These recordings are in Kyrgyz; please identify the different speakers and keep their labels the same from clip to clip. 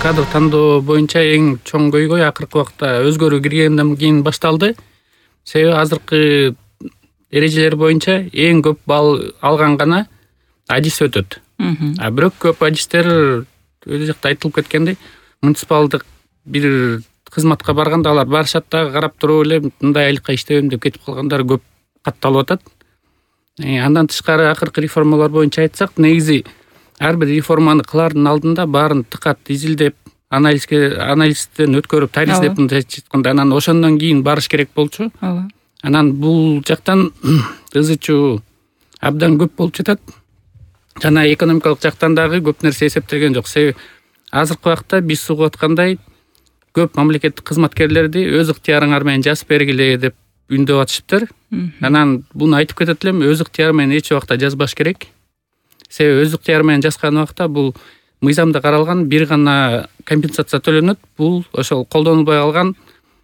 Speaker 1: кадр тандоо боюнча эң чоң көйгөй акыркы убакта өзгөрүү киргенден кийин башталды. Себеби азыркы эрежелер боюнча эң көп балл алган гана адис өтөт. А бирок көп адистер өзү жакта айтылып кеткендей, муниципалдык бир кызматка барганда алар барышат да карап туруп эле мындай айлыкка иштебейм деп кетип калгандар көп катталып атат. Андан тышкары акыркы реформалар боюнча айтсак, негизи ар бир реформаны кылардын алдында баарын тыкат изилдеп, анализден өткөрүп, тарихтеп мындайча айтканда, анан ошондон кийин барыш керек болчу. Анан бул жактан ызычуу абдан көп болуп жатат. Жана экономикалык жактан дагы көп нерсе эсептелген жок. Себеби азыркы убакта биз угуп аткандай көп мамлекеттик кызматкерлерди өз ыктыярыңар менен жазып бергиле деп үндөп атышыптыр. Анан буну айтып кетет элем, өз ыктыяры менен эч убакта жазбаш керек. Себеби өз ыктыяры менен жазган убакта бул мыйзамда каралган бир гана компенсация төлөнөт. Бул ошол колдонулбай калган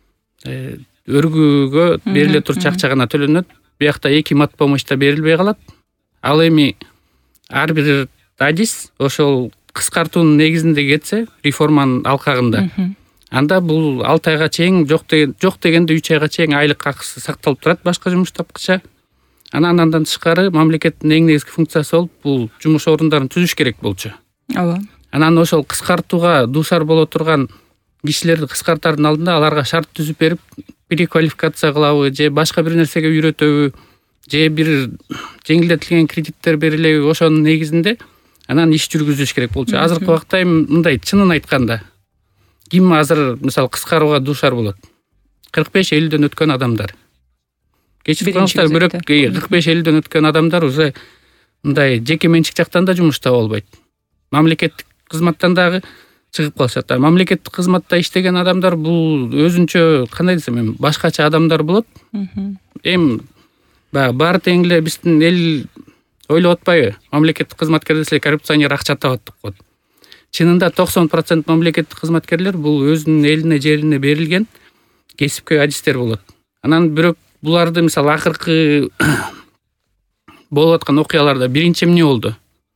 Speaker 1: өргүүгө бериле турчу акча гана төлөнөт. Биякта эки мат помощь да берилбей калат. Ал эми ар бир адис ошол кыскартуунун негизинде кетсе, реформанын алкагында, анда бул 6 айга чейин жок дегенде 3 айга чейин айлык акысы сакталып турат башка жумуш тапкыча. Андан тышкары мамлекеттин эң негизги функциясы болуп бул жумуш орундарын түзүш керек болчу. Анан ошол кыскартууга дуушар боло турган кишилерди кыскартардын алдында аларга шарт түзүп берип, переквалификация кылабы же башка бир нерсеге үйрөтөбү, же бир жеңилдетилген кредиттер берилеби, ошонун негизинде анан иш жүргүзүш керек болчу. Азыркы убакта мындай чынын айтканда, ким азыр мисалы кыскарууга дуушар болот? 45-50дөн өткөн адамдар. Кечирип коңуздар, бирок 45-50дөн өткөн адамдар уже мындай жеке менчик жактан да жумуш таба албайт. Мамлекеттик кызматтан дагы чыгып калышат. Мамлекеттик кызматта иштеген адамдар бул өзүнчө, кандай десем, башкача адамдар болот. Баары тең эле биздин эл ойлоп атпайбы? Мамлекеттик кызматкер десе коррупционер акча табат деп коет. Чынында 90% мамлекеттик кызматкерлер бул өзүнүн элине, жерине берилген кесипкөй адистер болот. Анан бирок буларды мисалы акыркы болуп аткан окуяларда биринчи эмне болду?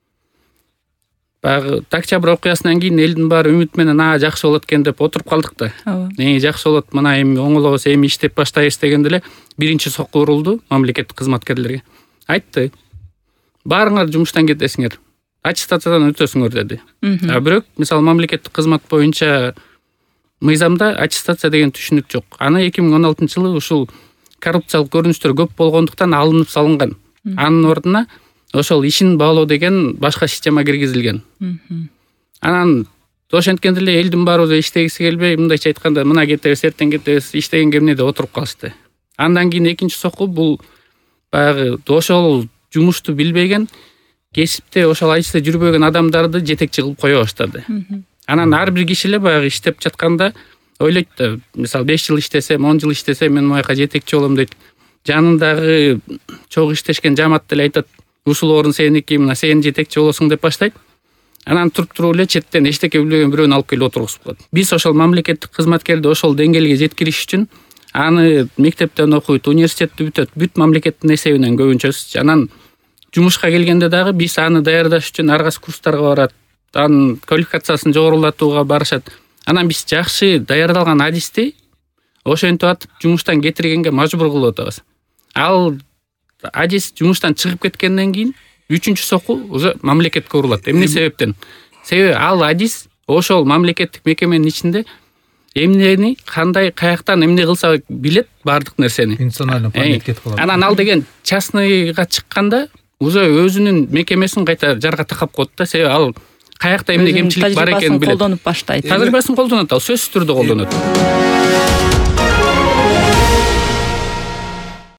Speaker 1: Баягы Октябрь окуясынан кийин элдин баары үмүт менен жакшы болот экен деп отуруп калдык да. Жакшы болот, мына эми оңолобуз, эми иштеп баштайбыз дегенде эле биринчи сокку урулду мамлекеттик кызматкерлерге. Айтты: баарыңар жумуштан кетесиңер, аттестациядан өтөсүңөр деди. Бирок мисалы мамлекеттик кызмат боюнча мыйзамда аттестация деген түшүнүк жок. Аны 2016-жылы ушул коррупциялык көрүнүштөр көп болгондуктан алынып салынган. Анын ордуна ошол ишин баалоо деген башка система киргизилген. Анан ошенткенде эле элдин баары иштегиси келбей, мындайча айтканда, мына кетебиз, эртең кетебиз, иштегенге эмне деп отуруп калышты. Андан кийин экинчи сокку бул баягы ошол жумушту билбеген, кесипте ошол айчта жүрбөгөн адамдарды жетекчи кылып кое баштады. Анан ар бир киши эле баягы иштеп жатканда ойлойт да, мисалы 5 жыл иштесем, 10 жыл иштесем мен маяка жетекчи болом дейт. Жанындагы чогуу иштешкен жамаат деле айтат: ушул орун сеники, мына сен жетекчи болосуң деп баштайт. Анан туруп эле четтен эчтеке билбеген бирөөнү алып келип отургузуп коет. Биз ошол мамлекеттик кызматкерди ошол деңгээлге жеткириш үчүн аны мектептен окуйт, университетти бүтөт, бүт мамлекеттин эсебинен көбүнчөсү. Анан жумушка келгенде дагы биз аны даярдаш үчүн ар кайсы курстарга барат, анын квалификациясын жогорулатууга барышат. Анан биз жакшы даярдалган адисти ошентип атып жумуштан кетиргенге мажбур кылып атабыз. Ал адис жумуштан чыгып кеткенден кийин 3-сокку уже мамлекетке урулат. Эмне себептен? Себеби ал адис ошол мамлекеттик мекеменин ичинде эмнени, кандай, каяктан эмне кылса билет баардык нерсени.
Speaker 2: Функционально память кетип калат.
Speaker 1: Анан ал деген частныйга чыкканда уже өзүнүн мекемесин кайта жарга такап коет да. Себеби ал каякта эмне кемчилик бар экенин билет.
Speaker 3: Колдонуп баштайт.
Speaker 1: Тажрыйбасын колдонот, ал сөзсүз түрдө колдонот.